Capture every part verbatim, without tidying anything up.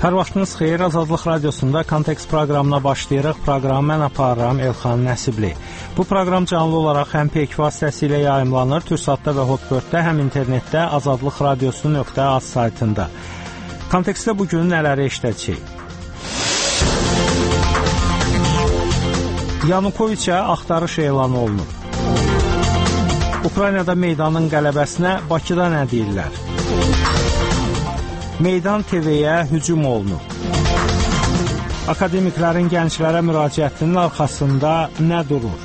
Hər vaxtınız xeyir, Azadlıq Radiosunda Kontekst proqramına başlayırıq. Proqramı mən aparıram Elxan Nəsibli. Bu proqram canlı olaraq həm P iki vasitəsilə yayımlanır, Türksatda və Hotbirddə, həm internetdə azadlıq radiosu nöqtə az saytında. Kontekstdə bugün nələri eşidəcəyik? Yanukoviçə axtarış elan olunub. Ukraynada meydanın qələbəsinə Bakıda nə deyirlər? Meydan T V-yə hücum olunub. Akademiklərin gənclərə müraciətinin arxasında nə durur?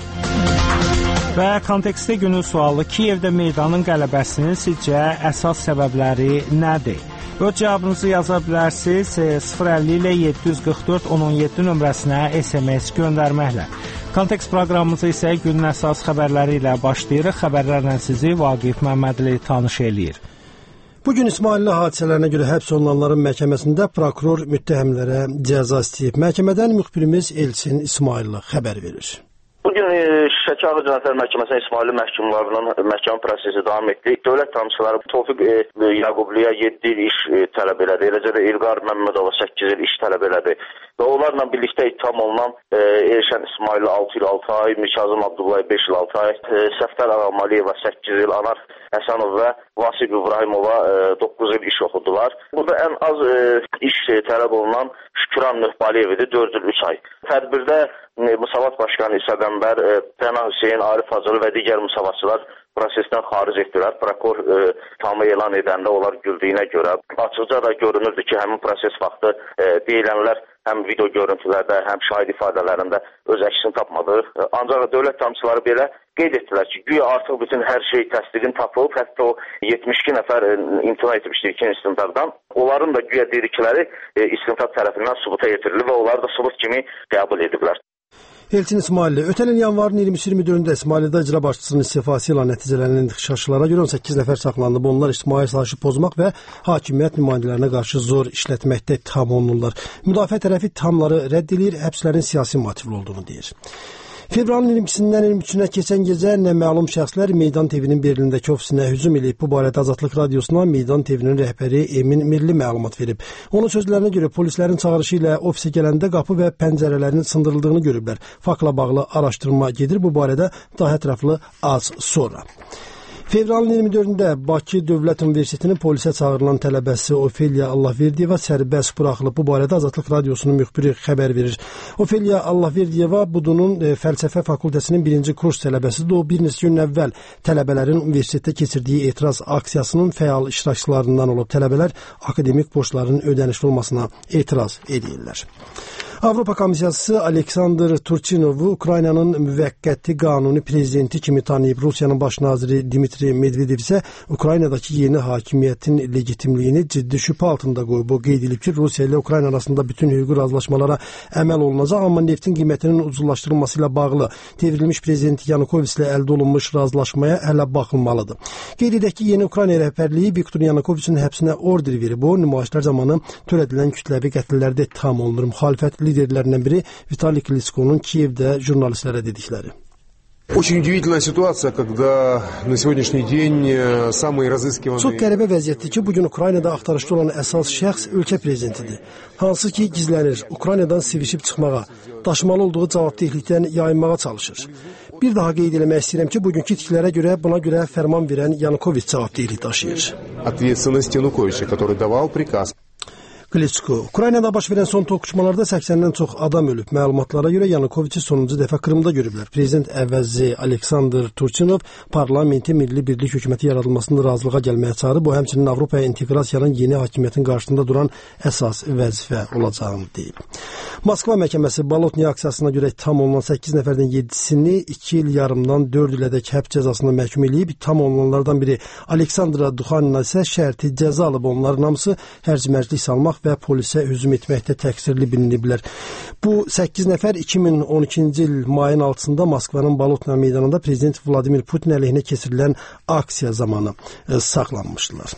Və kontekstdə günün sualı, Kiyevdə meydanın qələbəsinin sizcə əsas səbəbləri nədir? Öz cavabınızı yaza bilərsiniz sıfır əlli ilə yeddi yüz qırx dörd on on yeddi nömrəsinə S M S göndərməklə. Kontekst proqramımızı isə günün əsas xəbərləri ilə başlayırıq. Xəbərlərlə sizi Vaqif Məmmədli tanış eləyir. Bugün İsmailli hadisələrinə görə həbs olunanların məhkəməsində prokuror müttəhimlərə cəza istəyib. Məhkəmədən müxbirimiz Elçin İsmailli xəbər verir. Bugün e, Şəki Ağır Cinayətlər Məhkəməsində İsmailli məhkumlarının məhkəmə prosesi davam etdi. Dövlət ittihamçıları Tofiq e, Yaqubliyə yeddi il iş e, tələb elədi. Eləcə də İlqar Məmmədova səkkiz il iş tələb elədi. Və onlarla birlikdə ittiham olunan e, Elşən İsmailli altı il altı ay, Mikazım Abdullayev beş il altı ay, e, Səfdər Ağamaliyeva səkkiz il, Anar Həsənov və Vasib İbrahimova e, doqquz il iş oxudular. Burada ən az e, iş e, tələb olunan Şükran Nöhbaliyev idi, dörd il üç ay. Tədbirdə e, Musavat Başqanı İsa Qəmbər, e, Pənah Hüseyin, Arif Hacılı və digər musavatçılar prosesdən xaric etdilər. Prokuror e, tamı elan edəndə onlar güldüyünə görə açıqca da görünürdü ki, həmin proses vaxtı e, deyilənlər həm video görüntülərdə, həm şahid ifadələrində öz əksini tapmadı. E, ancaq dövlət ittihamçıları belə qeyd etdilər ki, güya artıq bütün hər şey təsdiqin tapılıb, hətta o yetmiş iki nəfər e, imtina etmişdi ikinci istintaqdan. Onların da güya dedikləri e, istintaq tərəfindən sübuta yetirilib və onları da sübut kimi qəbul ediblər. Elçin İsmailli, ötən il yanvarın iyirmi üçü iyirmi dördündə İsmaillidə icra başçısının istifası ilə nəticələnən ixtişaşlara görə on səkkiz nəfər saxlanılıb. Onlar ictimai asayişi pozmaq və hakimiyyət nümayəndələrinə qarşı zor işlətməkdə ittiham olunurlar. Müdafiə tərəfi ittihamları rədd edir, həbslərin siyasi motivli olduğunu deyir. Fevralın iyirmi ikisindən iyirmi üçünə keçən gecə naməlum şəxslər Meydan T V-nin Berlindəki ofisinə hücum edib. Bu barədə Azadlıq Radiosuna Meydan T V-nin rəhbəri Emin Milli məlumat verib. Onun sözlərinə görə polislərin çağırışı ilə ofisə gələndə qapı və pəncərələrin sındırıldığını görüblər. Faktla bağlı araşdırma gedir. Bu barədə daha ətraflı az sonra. Fevralın iyirmi dördündə Bakı Dövlət Universitetinin polisə çağırılan tələbəsi Ofeliya Allahverdiyeva sərbəst buraxılıb. Bu barədə Azadlıq Radiosunun müxbiri xəbər verir. Ofeliya Allahverdiyeva Budunun e, Fəlsəfə Fakültəsinin birinci kurs tələbəsidir. O bir neçə gün əvvəl tələbələrin universitetdə keçirdiyi etiraz aksiyasının fəal iştirakçılarından olub. Tələbələr akademik borcların ödənişli olmasına etiraz edirlər. Avropa Komissiyası Aleksandr Turchinovu Ukraynanın müvəqqəti qanuni prezidenti kimi tanıyıb. Rusiyanın baş naziri Dmitri Medvedev isə Ukraynadakı yeni hakimiyyətin legitimliyini ciddi şübhə altında qoyub. O qeyd edib ki, Rusiya ilə Ukrayna arasında bütün hüquqi razılaşmalara əməl olunacaq, amma neftin qiymətinin ucuzlaşdırılması ilə bağlı devrilmiş prezident Yanukoviç ilə əldə olunmuş razılaşmaya hələ baxılmalıdır. Qeyd edək ki, yeni Ukrayna rəhbərliyi Viktor Yanukoviçin həbsinə order verib. O, nümayişlər zamanı törədilən kütləvi qətllərdə ittiham olunur. Müxalifət liderlərindən biri Vitali Klitschko'nun Kiyevdə jurnalistlərə dedikləri. Очень удивительная ситуация, когда на сегодняшний день самые разыскиваемые... Çox qəribə vəziyyətdir ki, bugün Ukraynada axtarışda olan əsas şəxs ölkə prezidentidir. Hansı ki, gizlənir, Ukraynadan sivişib çıxmağa, daşımalı olduğu cavabdehlikdən yayınmağa çalışır. Bir daha qeyd eləmək istəyirəm ki, bugünkü itkilərə görə, buna görə fərman verən Yanukoviç cavabdehlik daşıyır. Ответственность Януковича, который давал приказ. Klitschko. Ukraynada baş verən son toqquşmalarda səksəndən çox adam ölüb. Məlumatlara görə Yanukoviçi sonuncu dəfə Krımda görüblər. Prezident əvəzi Aleksandr Turchinov parlamenti milli birlik hökuməti yaradılmasında razılığa gəlməyə çağırıb. Bu həmçinin Avropaya inteqrasiyanın yeni hakimiyyətin qarşısında duran əsas vəzifə olacağını deyib. Moskva məhkəməsi Bolotniya aksiyasına görə ittiham olunan səkkiz nəfərdən yeddisini iki il yarımdan dörd ilədək həbs cəzasına məhkum edib. İttiham olunanlardan biri Aleksandra Duxanina isə şərti cəza alıb. Onların hamısı hərc-mərclik salmaq və polisə hücum etməkdə təqsirli biliniblər. Bu səkkiz nəfər iki min on ikinci il mayın altısında Moskvanın Bolotna meydanında prezident Vladimir Putin əleyhinə keçirilən aksiya zamanı e, saxlanmışdılar.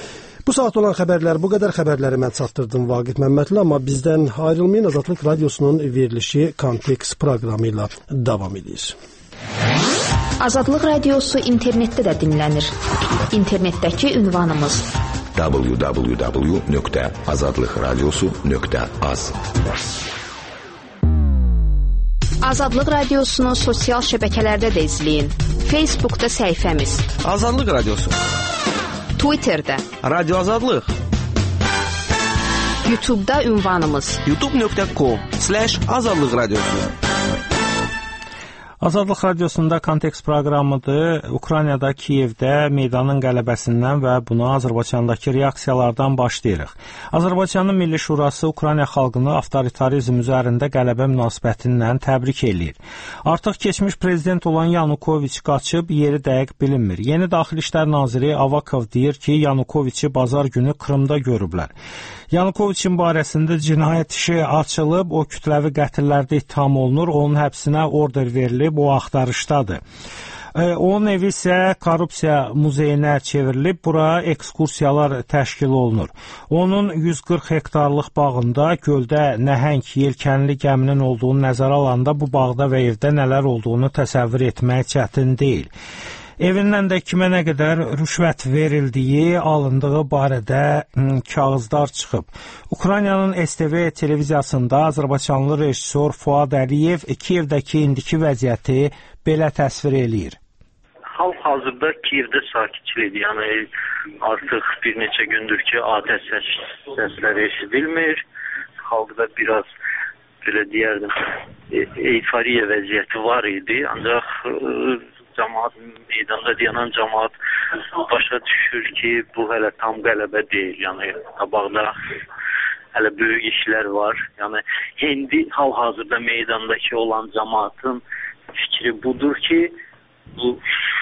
Bu saat olan xəbərlər bu qədər. Xəbərləri mən çatdırdım Vaqif Məmmədli, amma bizdən ayrılmayın. Azadlıq Radiosunun verilişi Kontekst proqramı ilə davam edir. Azadlıq Radiosu internetdə də dinlənir. İnternetdəki ünvanımız double-u double-u double-u nokta azadlık radyosu nokta az. Azadlıq Radiosunu sosial şəbəkələrdə də izləyin. Facebookda səhifəmiz Azadlıq Radiosu, Twitterdə Radyo Azadlıq, YouTube'da ünvanımız youtube nokta com slash azadlıq radyosu. Azadlıq Radiosunda Kontekst proqramıdır. Ukraynada, Kiyevdə meydanın qələbəsindən və buna Azərbaycandakı reaksiyalardan başlayırıq. Azərbaycanın Milli Şurası Ukrayna xalqını avtoritarizm üzərində qələbə münasibətindən təbrik eləyir. Artıq keçmiş prezident olan Yanukoviç qaçıb, yeri dəqiq bilinmir. Yeni Daxili İşlər Naziri Avakov deyir ki, Yanukoviçi bazar günü Krımda görüblər. Yanukoviçin barəsində cinayət işi açılıb, o kütləvi qətillərdə ittiham olunur, onun həbsinə order verilib, o axtarışdadır. Onun evi isə korrupsiya muzeyinə çevrilib, bura ekskursiyalar təşkil olunur. Onun yüz qırx hektarlıq bağında göldə nəhəng yelkənli gəminin olduğunu nəzərə alanda bu bağda və evdə nələr olduğunu təsəvvür etmək çətin deyil. Evindən də kimə nə qədər rüşvət verildiyi, alındığı barədə kağızlar çıxıb. Ukraynanın S T V televiziyasında Azərbaycanlı rejissor Fuad Əliyev Kiyevdəki indiki vəziyyəti belə təsvir eləyir. Hal-hazırda Kiyevdə sakitçilikdir. Yəni artıq bir neçə gündür ki, atəş səsləri eşidilmir. Xalqda biraz belə deyərdim, euforiya vəziyyəti var idi. Ancaq cəmaat, meydanda dayanan cəmaat başa düşür ki, bu hələ tam qələbə deyil. Yəni qabaqda hələ böyük işlər var. Yəni indi hal-hazırda meydandakı olan cəmaatın fikri budur ki, bu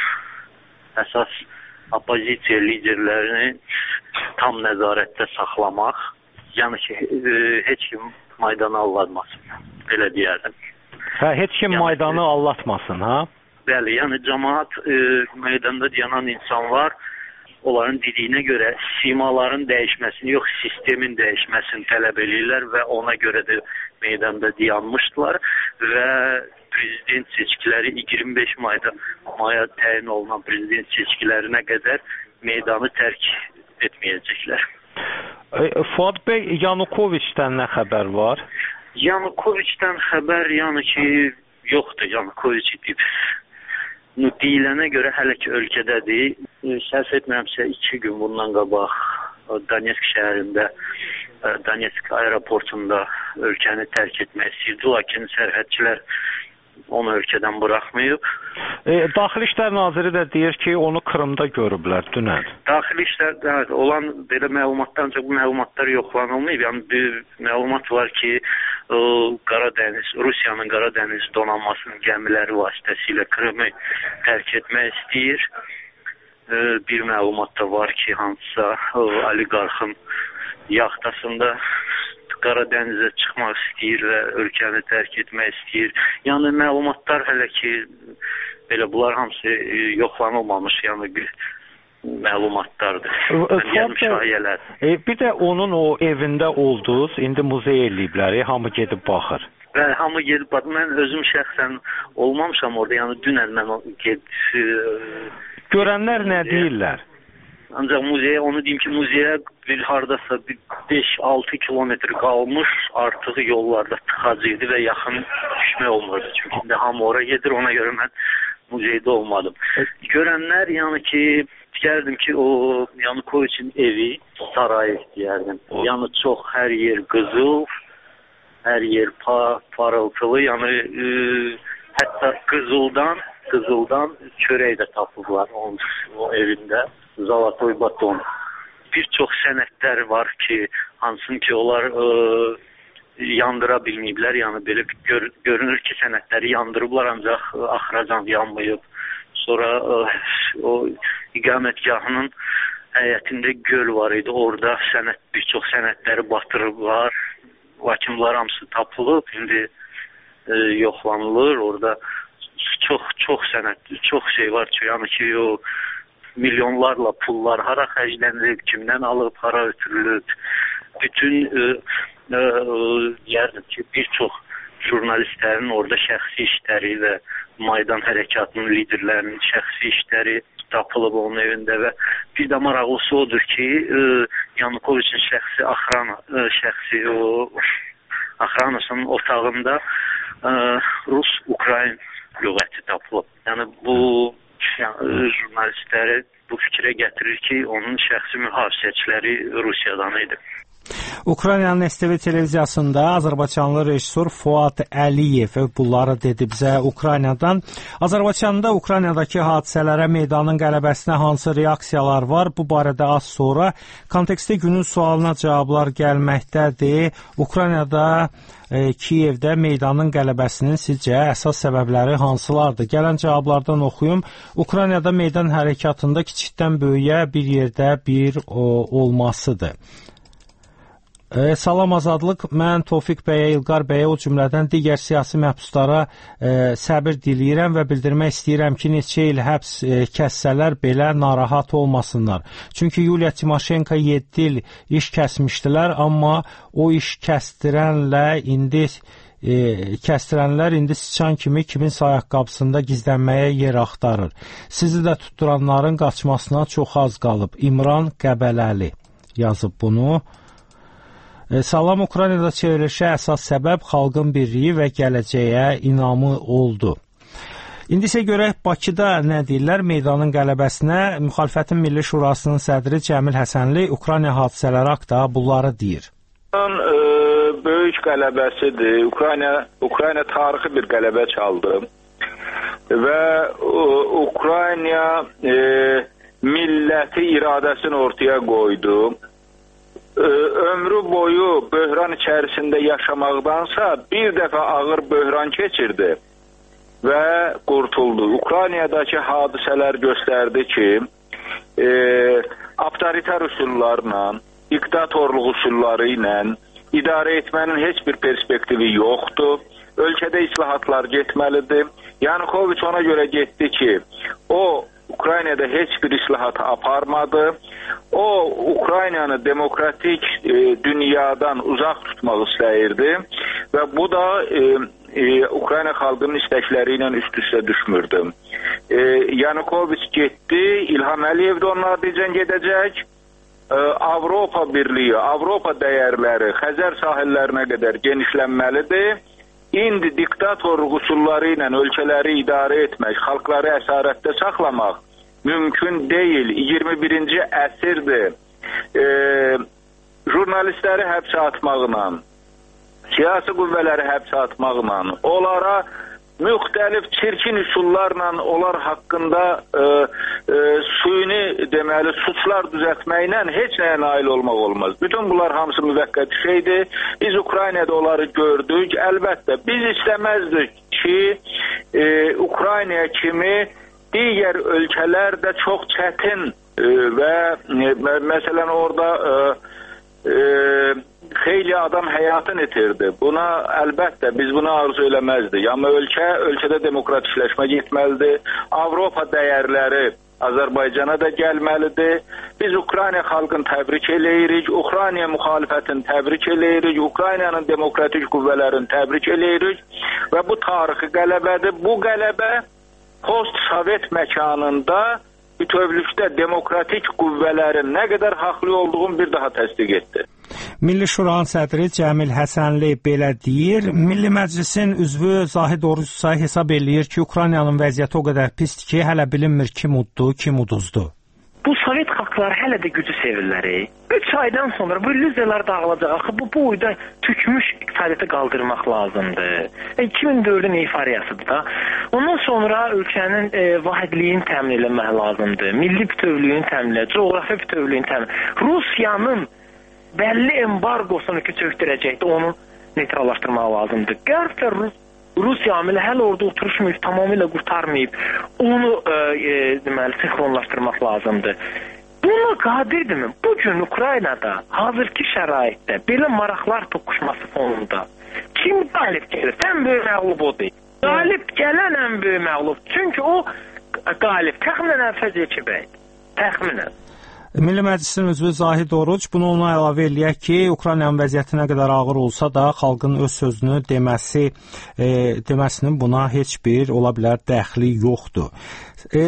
əsas opozisiya liderlərini tam nəzarətdə saxlamaq, yəni ki, heç kim Maydanı allatmasın, belə deyərdim. Hə, heç kim yəni, Maydanı allatmasın, ha? Bəli, yəni cəmaat e, meydanda dayanan insanlar onların dediyinə görə simaların dəyişməsini, yox sistemin dəyişməsini tələb edirlər və ona görə də meydanda dayanmışdılar və prezident seçkiləri iyirmi beş mayda maya təyin olunan prezident seçkilərinə qədər meydanı tərk etməyəcəklər. E, Fuad bəy, Yanukoviçdən nə xəbər var? Yanukoviçdən xəbər yəni ki, yoxdur. Yanukoviç deyib. Deyilənə görə hələ ki ölkədədir. Səhv etmirəmsə iki gün bundan qabaq Donetsk şəhərində, Donetsk aeroportunda ölkəni tərk etmək istəyirdi, lakin sərhədçilər onu ölkədən buraxmayıb. E, Daxili İşlər Naziri də deyir ki, onu Krımda görüblər dünən. Daxili İşlər evet, olan belə məlumatdan çox bu məlumatlar yoxlanılmayıb. Yəni bir məlumat var ki, Qaradəniz, Rusiyanın Qaradəniz donanmasının gəmiləri vasitəsilə Krımı tərk etmək istəyir. Bir məlumat da var ki, hansısa oliqarxın yaxtasında Qaradənizə çıxmaq istəyir və ölkəni tərk etmək istəyir. Yəni məlumatlar hələ ki, belə bunlar hamısı yoxlanılmamış, yəni bir məlumatlardır. Yəni, e, bir də onun o evində oldunuz, indi muzey eləyiblər, e, hamı gedib baxır. Və hamı gedib baxır. Mən özüm şəxsən olmamışam orada, yəni dünən mən gedib... E, Görənlər nə deyirlər? Ancaq muzeyə, onu deyim ki, muzeyə bir hardasa beş altı kilometr qalmış, artıq yollarda tıxacıydı və yaxın düşmək olmurdu. Çünki indi hamı oraya gedir, ona görə mən muzeydə olmadım. Görənlər, yəni ki, deyərdim ki, o Yanukoviçin evi, sarayı deyərdim. Yəni çox hər yer qızıl, hər yer pa, parıltılı, yəni e, hətta qızıldan, qızıldan çörək də tapıblar onun o evində. Zalatoy baton. Bir çox sənədlər var ki, hansın ki, onlar e, yandıra bilməyiblər. Yəni belə gör, görünür ki, sənədləri yandırıblar, ancaq axıracan yanmayıb. Sonra e, o iqamətgahının həyətində göl var idi. Orada sənət, bir çox sənədləri batırıblar. Lakin bunlar hamısı tapılıb, indi e, yoxlanılır. Orada çox çox sənət, çox şey var ki, yəni ki, o milyonlarla pullar hara xərclənilib, kimdən alıb, hara ötürülüb. Bütün e, e, yerdir ki, bir çox jurnalistlərin orada şəxsi işləri və Maydan hərəkatının liderlərinin şəxsi işləri tapılıb onun evində və bir də maraqlısı odur ki, Yanukoviçin şəxsi axrana, şəxsi o axranasının otağında Rus-Ukrayn lüğəti tapılıb. Yəni bu jurnalistləri bu fikrə gətirir ki, onun şəxsi mühafizəçiləri Rusiyadan idi. Ukraynanın S T V televiziyasında Azərbaycanlı rejissor Fuad Əliyev bunları dedi bizə Ukraynadan. Azərbaycanda Ukraynadakı hadisələrə, meydanın qələbəsinə hansı reaksiyalar var? Bu barədə az sonra kontekstdə günün sualına cavablar gəlməkdədir. Ukraynada e, Kiyevdə meydanın qələbəsinin sizcə əsas səbəbləri hansılardır? Gələn cavablardan oxuyum. Ukraynada meydan hərəkatında kiçikdən böyüyə bir yerdə bir o, olmasıdır. E, salam Azadlıq, mən Tofiq bəyə, İlqar bəyə, o cümlədən digər siyasi məhbuslara e, səbir diləyirəm və bildirmək istəyirəm ki, neçə il həbs e, kəssələr belə narahat olmasınlar. Çünki Yuliya Timoşenko yeddi il iş kəsmişdilər, amma o iş kəstirənlə indi e, kəstirənlər indi sıçan kimi kiminsə ayaqqabısında gizlənməyə yer axtarır. Sizi də tutturanların qaçmasına çox az qalıb. İmran Qəbələli yazıb bunu. Salam, Ukraynada çevrilişə əsas səbəb xalqın birliyi və gələcəyə inamı oldu. İndi isə görək Bakıda nə deyirlər meydanın qələbəsinə. Müxalifətin Milli Şurasının sədri Cəmil Həsənli Ukrayna hadisələri haqqında bunları deyir. Böyük qələbəsidir. Ukrayna, Ukrayna tarixi bir qələbə çaldı və Ukrayna e, milləti iradəsini ortaya qoydu. Ömrü boyu böhran içərisində yaşamaqdansa bir dəfə ağır böhran keçirdi və qurtuldu. Ukraynadakı hadisələr göstərdi ki, e, avtoritar üsullarla, diktatorluq üsulları ilə idarə etmənin heç bir perspektivi yoxdur. Ölkədə islahatlar getməlidir. Yanukoviç ona görə getdi ki, o Ukraynada heç bir islahat aparmadı. O, Ukraynanı demokratik e, dünyadan uzaq tutmaq istəyirdi və bu da e, e, Ukrayna xalqının istəkləri ilə üst-üstə düşmürdü. E, Yanukoviç getdi, İlham Əliyev də onlar diyəcən gedəcək. E, Avropa Birliyi, Avropa dəyərləri Xəzər sahillərinə qədər genişlənməlidir. İndi diktatorluq üsulları ilə ölkələri idarə etmək, xalqları əsarətdə saxlamaq mümkün deyil. iyirmi birinci əsrdir. E, jurnalistləri həbsə atmaqla, siyasi qüvvələri həbsə atmaqla, onlara müxtəlif çirkin üsullarla onlar haqqında e, e, suyuni deməli suçlar düzəltməklə heç nəyə nail olmaq olmaz. Bütün bunlar hamısı müvəqqəti şeydir. Biz Ukraynada onları gördük. Əlbəttə biz istəməzdik ki e, Ukrayna kimi digər ölkələr də çox çətin e, və e, məsələn orada e, e, xeyli adam həyatını itirdi. Buna əlbəttə biz buna arzu eləməzdik. Amma ölkə, ölkədə demokratikləşmə getməlidir. Avropa dəyərləri Azərbaycana da gəlməlidir. Biz Ukrayna xalqını təbrik eləyirik, Ukrayna müxalifətini təbrik eləyirik, Ukraynanın demokratik qüvvələrini təbrik eləyirik və bu tarixi qələbədir. Bu qələbə post-sovet məkanında bütövlükdə demokratik qüvvələrin nə qədər haqlı olduğunu bir daha təsdiq etdi. Milli Şuranın sədri Cəmil Həsənli belə deyir. Milli Məclisin üzvü Zahid Orucsa hesab eləyir ki, Ukraynanın vəziyyəti o qədər pisdir ki, hələ bilinmir kim uddu, kim uduzdu. Bu Sovet xalqları hələ də gücü sevirlər. üç aydan sonra bu illüziyalar dağılacaq. Axı bu boyda tükmüş iqtisadiyyatı qaldırmaq lazımdır. iki min dördün eyfariyasıdır da. Ondan sonra ölkənin e, vahidliyini təmin etmək lazımdır. Milli bütövlüyünü təmin etmək, coğrafi bütövlüyünü təmin etmək. Rusiyanın bəlli embargosunu köçürtdirəcəkdir, onu neytrallaşdırmaq lazımdır. Qərb və Rus Rusiya amili hələ orada oturuşmayıb, tamamilə qurtarmayıb, onu e, e, deməli, sinxronlaşdırmaq lazımdır. Buna qadirdirmi? Bugün Ukraynada, hazırki şəraitdə, belə maraqlar toqquşması fonunda kim qalib gəlir? Ən böyük məğlub odur. Qalib gələn ən böyük məğlub. Çünki o qalib təxminən Əlfəz Yekibəydir. Təxminən. Milli Məclisin üzvü Zahid Oruc bunu ona əlavə eləyək ki, Ukraynanın vəziyyəti nə qədər ağır olsa da xalqın öz sözünü deməsi, e, deməsinin buna heç bir ola bilər dəxli yoxdur. E,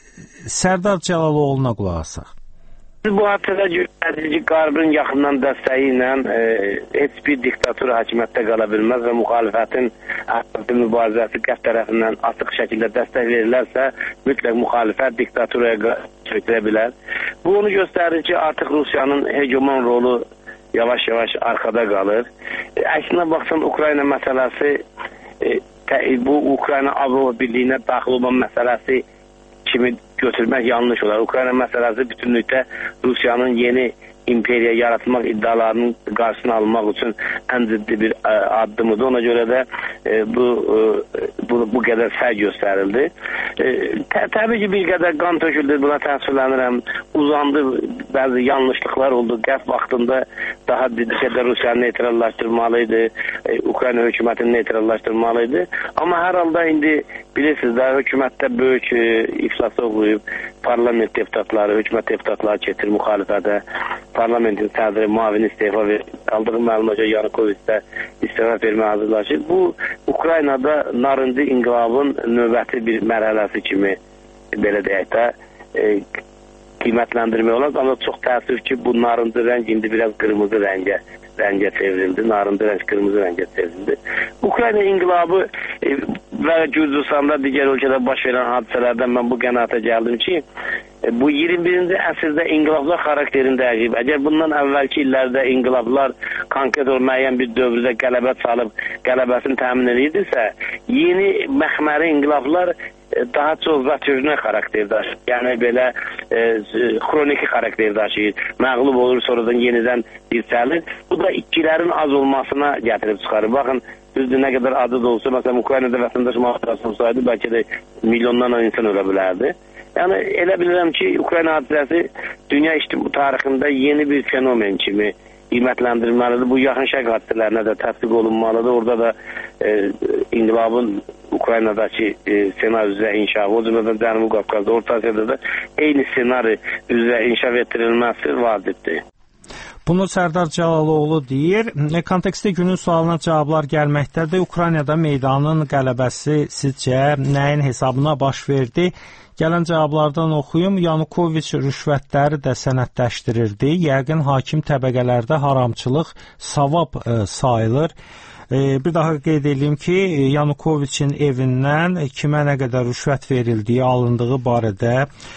Sərdar Cəlaloğlu'na qulaq asaq. Bu haftada görürsünüz ki, Qarbın yaxından dəstəyi ilə e, heç bir diktator hakimiyyətdə qala bilməz və müxalifətin ətraflı mübarizəsi qət tərəfindən açıq şəkildə dəstək verilərsə, mütləq müxalifət diktatoraya çökülə bilər. Bu onu göstərir ki, artıq Rusiyanın hegemon rolu yavaş-yavaş arxada qalır. E, əksinə baxsan, Ukrayna məsələsi, e, tə, bu Ukrayna Avropa Birliyinə daxil olan məsələsi kimi götürmək yanlış olar. Ukrayna məsələsi bütünlükdə Rusiyanın yeni imperiya yaratmaq iddialarının qarşısını almaq üçün ən ciddi bir ə, addımıdır. Ona görə də e, bu, e, bu bu qədər səy göstərildi. E, tə, təbii ki, bir qədər qan töküldü, buna təəssüflənirəm. Uzandı, bəzi yanlışlıqlar oldu. Qəf vaxtında daha didişədə Rusiyanı neytrallaşdırmalıydı, e, Ukrayna hökumətini neytrallaşdırmalıydı. Amma hər halda indi bilirsiniz də, hökumətdə böyük e, iflas oluyub, parlament deputatları, hökumət deputatları keçir müxalifətə. Parlamentin sədri müavini istefa verir. Aldığı məlumatca Yanukoviç də istefa verməyə hazırlaşır. Bu, Ukraynada narıncı inqilabın növbəti bir mərhələsi kimi, belə deyək də, e, qiymətləndirmək olar. Amma çox təəssüf ki, bu narıncı rəng indi biraz qırmızı rəngə, rəngə çevrildi. Narıncı rəng qırmızı rəngə çevrildi. Ukrayna inqilabı e, və Gürcüstanda digər ölkədə baş verən hadisələrdən mən bu qənaətə gəldim ki, bu iyirmi birinci əsrdə inqilablar xarakterini dəyişib. Əgər bundan əvvəlki illərdə inqilablar konkret olub müəyyən bir dövrdə qələbə çalıb, qələbəsini təmin edirdisə, yeni məxməri inqilablar daha çox zatürnə xarakter daşıyır. Yəni belə e, xroniki xarakter daşıyır. Məğlub olur, sonradan yenidən dirçəlir. Bu da itkilərin az olmasına gətirib çıxarır. Baxın, düzdür, nə qədər adı da olsa, məsələn, Ukraynada vətəndaş mühafizəsi olsaydı, bəlkə də milyonlarla insan ölə bilərdi. Yəni, elə bilirəm ki, Ukrayna hadisəsi dünya ictimai tarixində yeni bir fenomen kimi qiymətləndirilməlidir. Bu, yaxın şərq hadisələrinə də tətbiq olunmalıdır. Orada da e, inqilabın Ukraynadakı e, senari üzrə inkişafı, o cümlədən Cənubi Qafqazda, Orta Asiyada da eyni senari üzrə inkişaf etdirilməsi vacibdir. Bunu Sərdar Cəlaloğlu deyir. Kontekstdə günün sualına cavablar gəlməkdədir. Ukraynada meydanın qələbəsi sizcə nəyin hesabına baş verdi? Gələn cavablardan oxuyum. Yanukoviç rüşvətləri də sənədləşdirirdi. Yəqin hakim təbəqələrdə haramçılıq savab e, sayılır. E, bir daha qeyd edeyim ki, Yanukoviçin evindən kimə nə qədər rüşvət verildiyi, alındığı barədə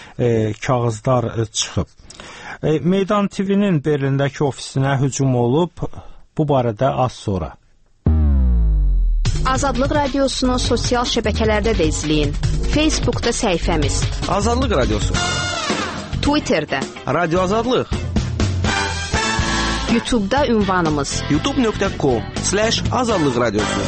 e, kağızlar e, çıxıb. E, Meydan T V-nin Berlindəki ofisinə hücum olub. Bu barədə az sonra. Azadlıq Radiosunu sosial şəbəkələrdə də izləyin. Facebookda səhifəmiz Azadlıq Radiosu, Twitterdə Radio Azadlıq, YouTube'da ünvanımız youtube nöqtə com slash azadlıq radiosu.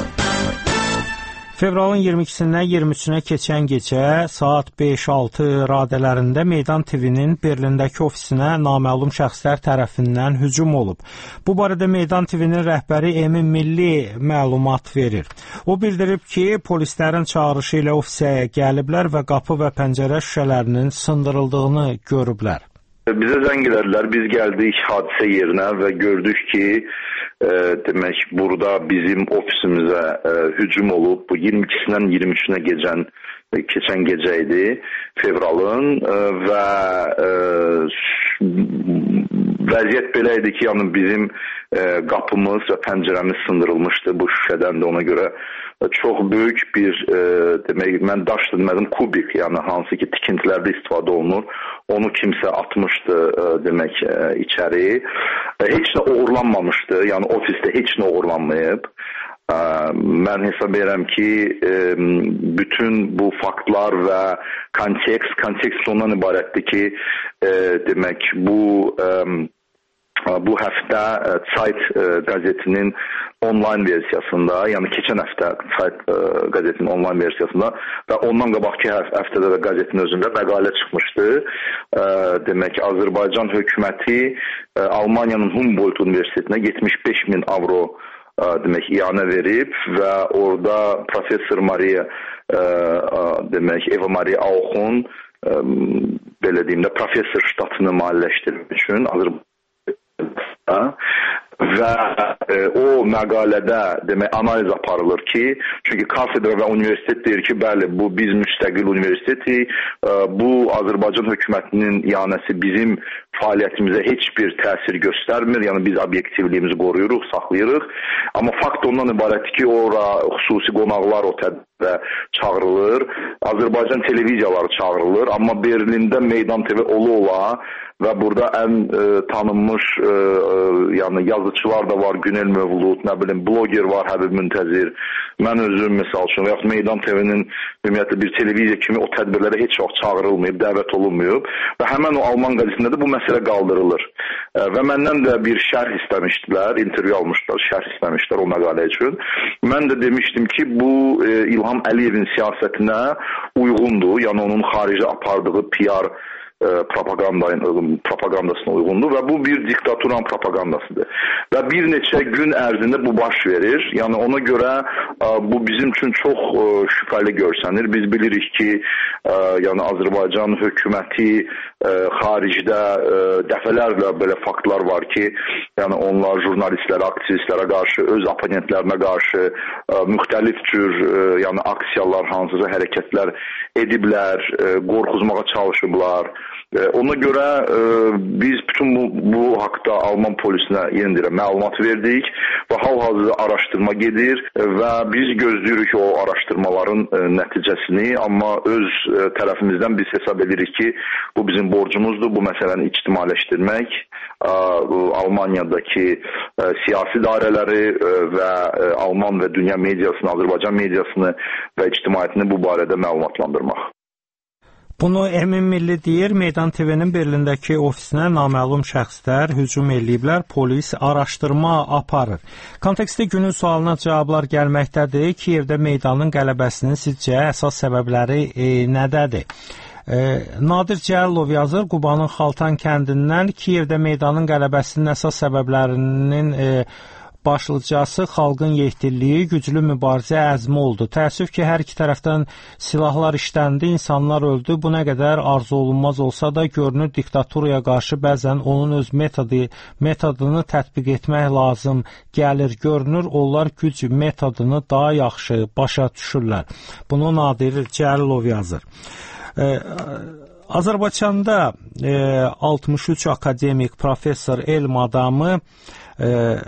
Fevralın iyirmi ikisindən iyirmi üçünə keçən gecə saat beş altı radələrində Meydan T V-nin Berlindəki ofisinə naməlum şəxslər tərəfindən hücum olub. Bu barədə Meydan T V-nin rəhbəri Emin Milli məlumat verir. O bildirib ki, polislərin çağırışı ilə ofisə gəliblər və qapı və pəncərə şüşələrinin sındırıldığını görüblər. Bizə zəng edərlər, biz gəldik hadisə yerinə və gördük ki, e, demək burada bizim ofisimizə e, hücum olub. Bu iyirmi ikisindən iyirmi üçünə keçən keçən gecə idi fevralın e, və e, vəziyyət belə idi ki, yəni bizim e, qapımız və pəncərəmiz sındırılmışdı bu şüşədən də, ona görə çox böyük bir e, demək mən daş demədim kubik, yəni hansı ki tikintilərdə istifadə olunur. Onu kimsə atmışdı e, demək e, içəri. E, heç nə oğurlanmamışdı. Yəni ofisdə heç nə oğurlanmayıb. E, mən hesab edirəm ki, e, bütün bu faktlar və kontekst, kontekst ondan ibarətdir ki, e, demək bu e, bu həftə Zeit qəzetinin onlayn versiyasında, yəni keçən həftə Zeit qəzetinin onlayn versiyasında və ondan qabaqki həftədə də qəzetin özündə məqalə çıxmışdı. Demək, Azərbaycan hökuməti Almaniyanın Humboldt Universitetinə yetmiş beş min avro demək iyanə verib və orada professor Maria ə, ə, demək Eva Maria Auxun ə, belə deyim də professor ştatını maliyyələşdirmək üçün Azərbaycanda və e, o məqalədə demək analiz aparılır ki, çünki kafedra və universitet deyir ki, bəli, bu biz müstəqil universitetik, e, bu Azərbaycan hökumətinin ianəsi bizim fəaliyyətimizə heç bir təsir göstərmir, yəni biz obyektivliyimizi qoruyuruq, saxlayırıq, amma fakt ondan ibarətdir ki, ora xüsusi qonaqlar o tədbirdə çağırılır, Azərbaycan televiziyaları çağırılır, amma Berlində Meydan T V ola-ola və burada ən e, tanınmış e, e, yəni yazıçılar da var, Günel Mövlud, nə bilim, bloger var, Həbib Müntəzir, mən özüm misal üçün, və yaxud Meydan T V-nin ümumiyyətlə bir televiziya kimi o tədbirlərə heç vaxt çağırılmayıb, dəvət olunmayıb və həmən o Alman qəzetində də bu məsələ qaldırılır. E, və məndən də bir şərh istəmişdilər, intervyu almışlar, şərh istəmişlər o məqalə üçün. Mən də demişdim ki, bu e, İlham Əliyevin siyasətinə uyğundur, yəni onun xaricə apardığı P R propagandasına uyğundur və bu bir diktaturanın propagandasıdır. Və bir neçə gün ərzində bu baş verir. Yəni ona görə bu bizim üçün çox şübhəli görsənir. Biz bilirik ki, yəni Azərbaycan hökuməti xaricdə dəfələrlə belə faktlar var ki, yəni onlar jurnalistlərə, aktivistlərə qarşı, öz oponentlərinə qarşı müxtəlif cür yəni aksiyalar, hansısa hərəkətlər ediblər, qorxuzmağa çalışıblar. Ona görə e, biz bütün bu, bu haqda Alman polisinə yenə deyirəm, məlumat verdik və hal-hazırda araşdırma gedir və biz gözləyirik o araşdırmaların e, nəticəsini, amma öz e, tərəfimizdən biz hesab edirik ki, bu bizim borcumuzdur, bu məsələni ictimailəşdirmək, e, Almaniyadakı e, siyasi dairələri e, və e, Alman və dünya mediasını, Azərbaycan mediasını və ictimaiyyətini bu barədə məlumatlandırmaq. Bunu Emin Milli deyir, Meydan T V-nin Berlindəki ofisinə naməlum şəxslər hücum eləyiblər, polis araşdırma aparır. Kontekstdə günün sualına cavablar gəlməkdədir. Kiyevdə Meydanın qələbəsinin sizcə əsas səbəbləri e, nədədir? E, Nadir Cəlilov yazır, Qubanın Xaltan kəndindən Kiyevdə Meydanın qələbəsinin əsas səbəblərinin e, başlıcası xalqın yekdilliyi, güclü mübarizə əzmi oldu. Təəssüf ki, hər iki tərəfdən silahlar işləndi, insanlar öldü. Bu nə qədər arzu olunmaz olsa da görünür diktaturaya qarşı bəzən onun öz metodu, metodunu tətbiq etmək lazım gəlir. Görünür onlar güc metodunu daha yaxşı başa düşürlər. Bunu Nadir Cəlilov yazır. Ee, Azərbaycanda e, altmış üç akademik, professor, elm adamı e,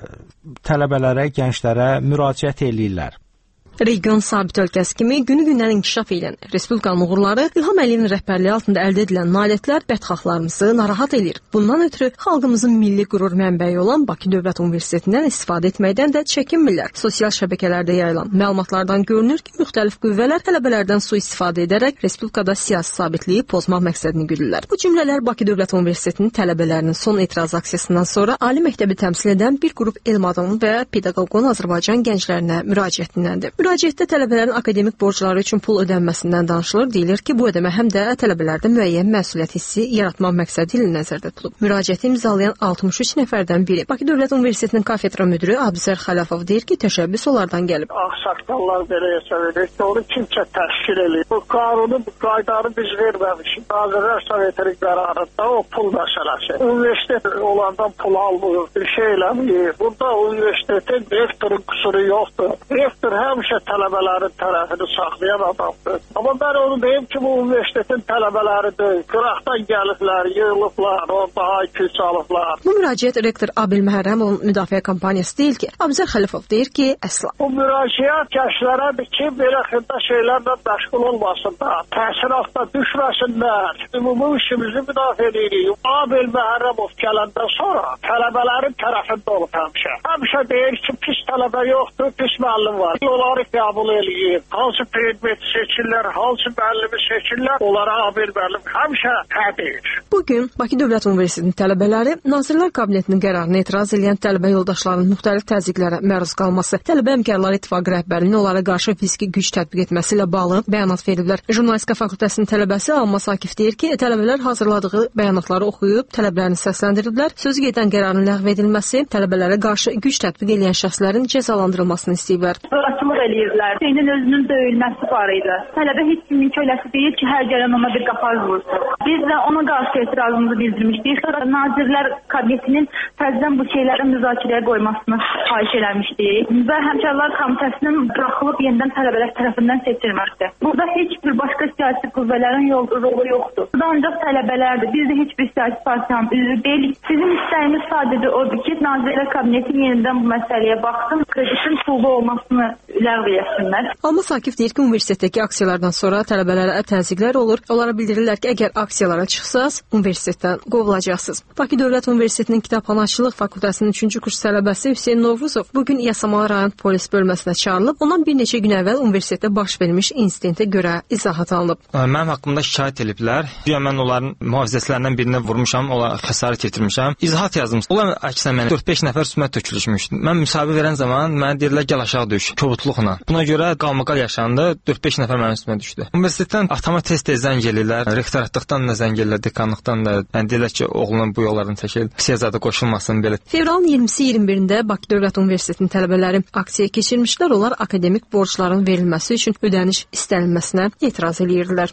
tələbələrə, gənclərə müraciət eləyirlər. Region sabit ölkəsi kimi günü-gündən inkişaf edən Respublikanın uğurları İlham Əliyevin rəhbərliyi altında əldə edilən nailiyyətlər bədxahlarımızı narahat edir. Bundan ötürü xalqımızın milli qürur mənbəyi olan Bakı Dövlət Universitetindən istifadə etməkdən də çəkinmirlər. Sosial şəbəkələrdə yayılan məlumatlardan görünür ki, müxtəlif qüvvələr tələbələrdən sui-istifadə edərək Respublikada siyasi sabitliyi pozmaq məqsədini güdürlər. Bu cümlələr Bakı Dövlət Universitetinin tələbələrinin son etiraz aksiyasından sonra ali məktəbi təmsil edən bir qrup elm adamı və pedaqoqun Azərbaycan gənclərinə müraciətindəndir. Müraciətdə tələbələrin akademik borcları üçün pul ödənməsindən danışılır. Deyilir ki, bu ödəmə həm də tələbələrdə müəyyən məsuliyyət hissi yaratmaq məqsədi ilə nəzərdə tutulub. Müraciəti imzalayan altmış üç nəfərdən biri Bakı Dövlət Universitetinin kafedra müdiri Abzər Xəlafov deyir ki, təşəbbüs onlardan gəlib. Ağsaqqallar belə hesab edir ki, onu kimsə təşkil edir. Bu qanunu, bu qaydanı biz verməmişik. Nazirlər Sovetinin qərarında o pul məsələsi. Universitet olandan pul almıyor, bir şey eləmir. Burada universitetin rektorun qüsuru yoxdur. Rektor həmişə tələbələrin tərəfini saxlayan adamdır. Amma mən onu deyim ki, bu universitetin tələbələri deyil. Qıraqdan gəliblər, yığılıblar, orada hayküy çalıblar. Bu müraciət rektor Abil Məhərrəmovun müdafiə kampaniyası deyil ki, Abzər Xəlifov deyir ki, əsla. Bu müraciət gənclərədir ki, belə xırda şeylərlə məşğul olmasınlar, təsir altına düşməsinlər. Ümumi işimizi müdafiə edirik. Abil Məhərrəmov gələndən sonra tələbələrin tərəfində olub həmişə. Həmişə deyir ki, pis tələbə yoxdur, pis müəllim var. Onları qəbul eləyir. Hansı predmeti seçirlər, hansı müəllimi seçirlər, onlara Abil müəllim həmişə hə deyir. Bugün Bakı Dövlət Universitetinin tələbələri Nazirlər Kabinetinin qərarına etiraz edən tələbə yoldaşlarının müxtəlif təzyiqlərə məruz qalması, tələbə həmkarları İttifaqı rəhbərliyinin onlara qarşı fiziki güc tətbiq etməsi ilə bağlı bəyanat veriblər. Jurnalistika fakültəsinin tələbəsi Almaz Akif deyir ki, tələbələr hazırladığı bəyanatları oxuyub, tələbələrini səsləndiriblər. Sözü gedən qərarın ləğv edilməsi, tələbələrə qarşı güc tətbiq edən şəxslərin cəzalandırılmasını istəyiblər. eləyirdilər. Şeyinin özünün döyülməsi var idi. Tələbə heç kimin köləsi deyil ki, hər gələn ona bir qapaz vursun. Biz də ona qarşı etirazımızı bildirmişdik. Sonra Nazirlər Kabinetinin təzədən bu şeylərin müzakirəyə qoymasını xahiş eləmişdik. Və Həmkarlar Komitəsinin buraxılıb yenidən tələbələr tərəfindən seçilməsi. Burada heç bir başqa siyasi qüvvələrin rolu yoxdur. Burada ancaq tələbələrdir. Biz də heç bir siyasi partiyanın üzvü deyilik. Sizin istəyiniz sadəcə odur ki, Nazirlər Kabineti yenidən bu məsələyə baxsın, kreditin pullu olmasını ləğv etsinlər. Almas Akif deyir ki, universitetdəki aksiyalardan sonra tələbələrə təzyiqlər olur. Onlara bildirirlər ki, əgər aksiyalara çıxsaz, universitetdən qovulacaqsınız. Bakı Dövlət Universitetinin Kitabxanaçılıq Fakültəsinin üçüncü kurs tələbəsi Hüseyn Novruzov bugün Yasamal rayon polis bölməsinə çağırılıb. Ondan bir neçə gün əvvəl universitetdə baş vermiş insidentə görə izahat alınıb. Mənim haqqımda şikayət ediblər. Güya mən onların mühafizəçilərindən birinə vurmuşam, onlara xəsarət yetirmişəm. İzahat yazdım. Onlar əksinə mənə dörd beş nəfər üstümə tökülüşmüşdü. Mən müsahibə verən zaman mənə dedilər gəl aşağı düş, kobudluqla. Buna görə qalmaqal yaşandı. dörd beş nəfər mənim üstümə düşdü. Universitetdən atama tez-tez zəng eləyirlər. Rektoratlıqdan da zəng eləyirlər, dekanlıqdan da. Yəni deyirlər ki, oğlunun bu yollardan çəkil, siyasətə qoşulmasın belə. Fevralın iyirmisi iyirmi birində Bakı Dövlət Universitetinin tələbələri aksiya keçirmişlər. Onlar akademik borcların verilməsi üçün ödəniş istənilməsinə etiraz edirdilər.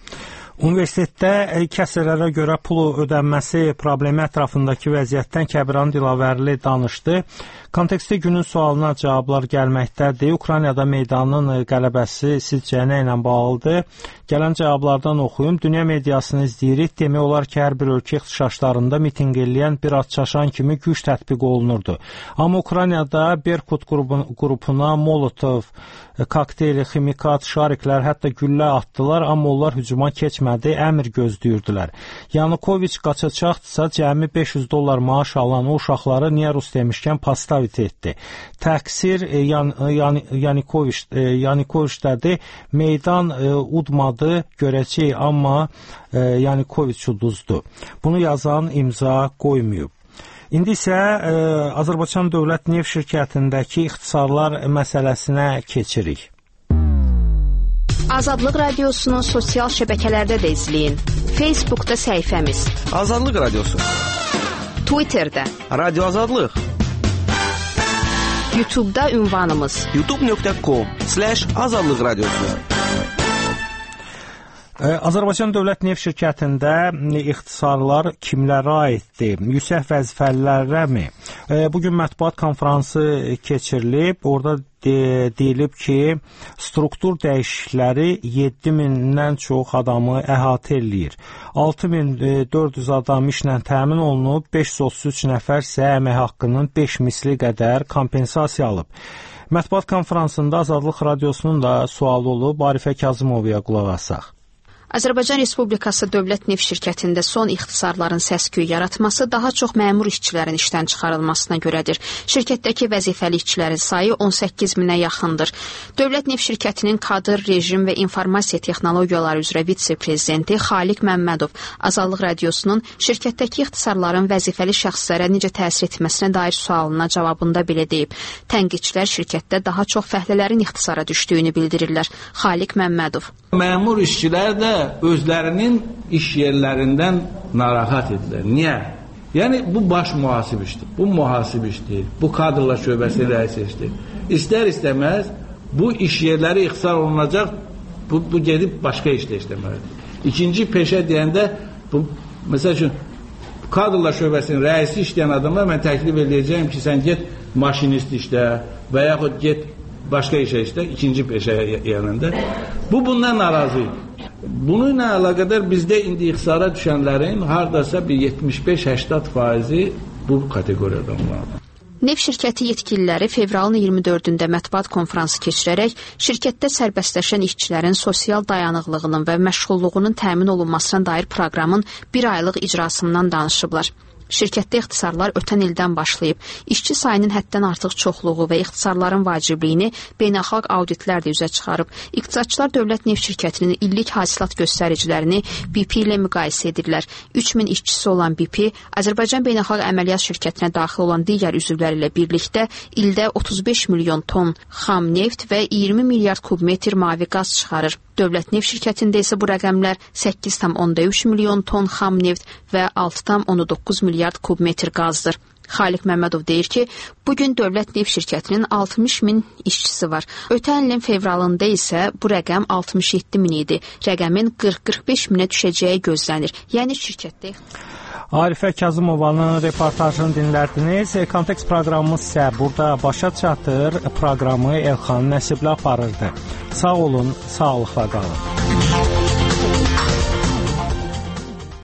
Universitetdə kəsrlərə görə pul ödənməsi problemi ətrafındakı vəziyyətdən Kəbiran Dilavərli danışdı. Kontekstdə günün sualına cavablar gəlməkdədir. Ukraynada meydanın qələbəsi sizcə nə ilə bağlıdır? Gələn cavablardan oxuyum. Dünya mediasını izləyirik. Demək olar ki, hər bir ölkə ixtişaşlarında mitinq eləyən bir at çaşan kimi güc tətbiq olunurdu. Amma Ukraynada Berkut qrupuna Molotov, kokteyli, ximikat, şariklər, hətta güllə atdılar, amma onlar hücuma keçmədi, əmr gözləyirdilər. Yanukoviç qaçacaqdırsa, cəmi beş yüz dollar maaş alan o uşaqları niyə rus demişkən pastavit etdi. Təqsir Yan, Yan, Yanikoviç, Yanikoviçdədir. Meydan e, udmadı, görəcək, amma e, Yanikoviç uduzdu. Bunu yazan imza qoymayıb. İndi isə e, Azərbaycan Dövlət Neft Şirkətindəki ixtisarlar məsələsinə keçirik. Azadlıq Radiosunu sosial şəbəkələrdə də izləyin. Facebookda səhifəmiz Azadlıq Radiosu, Twitterdə Radio Azadlıq, YouTube'da ünvanımız youtube nöqtə com slash azadlıq radiosu. Azərbaycan Dövlət Neft Şirkətində ixtisarlar kimlərə aiddir? Yüksək vəzifəlilərəmi? Bugün mətbuat konfransı keçirilib. Orada de, deyilib ki, struktur dəyişiklikləri yeddi mindən çox adamı əhatə eləyir. altı min dörd yüz adam işlə təmin olunub, beş yüz otuz üç nəfər isə əmək haqqının beş misli qədər kompensasiya alıb. Mətbuat konfransında Azadlıq Radiosunun da sualı olub. Arifə Kazımovaya qulaq asaq. Azərbaycan Respublikası Dövlət Neft Şirkətində son ixtisarların səs-küy yaratması daha çox məmur işçilərin işdən çıxarılmasına görədir. Şirkətdəki vəzifəli işçilərin sayı on səkkiz minə yaxındır. Dövlət Neft Şirkətinin kadr, rejim və informasiya texnologiyaları üzrə vitse-prezidenti Xaliq Məmmədov Azadlıq Radiosunun şirkətdəki ixtisarların vəzifəli şəxslərə necə təsir etməsinə dair sualına cavabında belə deyib. Tənqidçilər şirkətdə daha çox fəhlələrin ixtisara düşdüyünü bildirirlər. Xaliq Məmmədov. Məmur işçilər də özlərinin iş yerlərindən narahat edilir. Niyə? Yəni bu baş mühasib işdir, bu mühasib işdir, bu kadrlar şöbəsi rəisi işdir. İstər istəməz bu iş yerləri ixtisar olunacaq, bu, bu gedib başqa işlə işləməlidir. İkinci peşə deyəndə, bu, məsəl üçün, kadrlar şöbəsinin rəisi işləyən adamlar mən təklif edəcəyim ki, sən get maşinist işlə və yaxud get başqa işə işlə, ikinci peşə yanında. Bu bundan narazıyıq. Bununla əlaqədar bizdə indi ixtisara düşənlərin hardasa bir yetmiş beş səksən faizi bu kateqoriyadan vardır. Neft şirkəti yetkililəri fevralın iyirmi dördündə mətbuat konfransı keçirərək şirkətdə sərbəstləşən işçilərin sosial dayanıqlığının və məşğulluğunun təmin olunmasına dair proqramın bir aylıq icrasından danışıblar. Şirkətdə ixtisarlar ötən ildən başlayıb. İşçi sayının həddən artıq çoxluğu və ixtisarların vacibliyini beynəlxalq auditlər də üzə çıxarıb. İqtisadçılar Dövlət Neft Şirkətinin illik hasilat göstəricilərini B P ilə müqayisə edirlər. üç min işçisi olan B P, Azərbaycan Beynəlxalq Əməliyyat Şirkətinə daxil olan digər üzvlər ilə birlikdə ildə otuz beş milyon ton xam neft və iyirmi milyard kubmetr mavi qaz çıxarır. Dövlət Neft Şirkətində isə bu rəqəmlər səkkiz tam onda üç milyon ton xam neft və altı tam onda doqquz milyard kubmetr qazdır. Xaliq Məmmədov deyir ki, bu gün Dövlət Neft şirkətinin altmış min işçisi var. Ötən ilin fevralında isə bu rəqəm altmış yeddi min idi. Rəqəmin qırx qırx beş minə düşəcəyi gözlənir. Yəni şirkətdə Arifə Kazımovanın reportajını dinlərdiniz. Kontekst proqramımız isə burada başa çatır. Proqramı Elxan Nəsibli aparırdı. Sağ olun, sağlıqla qalın.